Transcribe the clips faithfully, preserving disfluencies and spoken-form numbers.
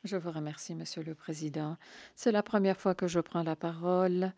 Je vous remercie, Monsieur le Président. C'est la première fois que je prends la parole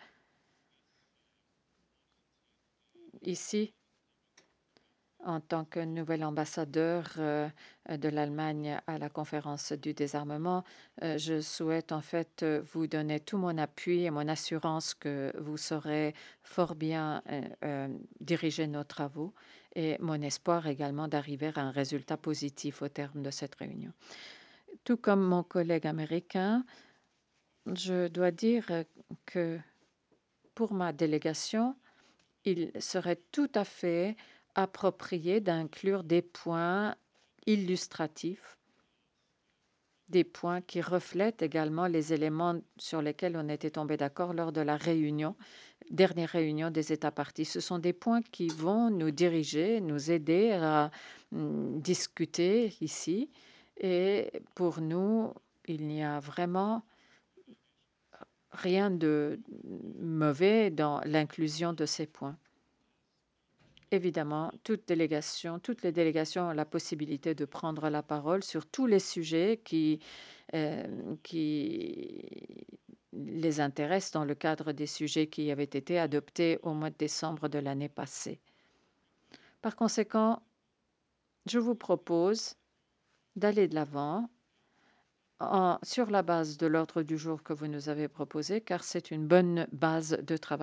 ici en tant que nouvel ambassadeur euh, de l'Allemagne à la conférence du désarmement. Euh, je souhaite en fait euh, vous donner tout mon appui et mon assurance que vous saurez fort bien euh, euh, diriger nos travaux et mon espoir également d'arriver à un résultat positif au terme de cette réunion. Tout comme mon collègue américain, je dois dire euh, que pour ma délégation, il serait tout à fait approprié d'inclure des points illustratifs, des points qui reflètent également les éléments sur lesquels on était tombé d'accord lors de la réunion, dernière réunion des États parties. Ce sont des points qui vont nous diriger, nous aider à mm, discuter ici. Et pour nous, il n'y a vraiment rien de mauvais dans l'inclusion de ces points. Évidemment, toute délégation, toutes les délégations ont la possibilité de prendre la parole sur tous les sujets qui, euh, qui les intéressent dans le cadre des sujets qui avaient été adoptés au mois de décembre de l'année passée. Par conséquent, je vous propose d'aller de l'avant en- sur la base de l'ordre du jour que vous nous avez proposé, car c'est une bonne base de travail.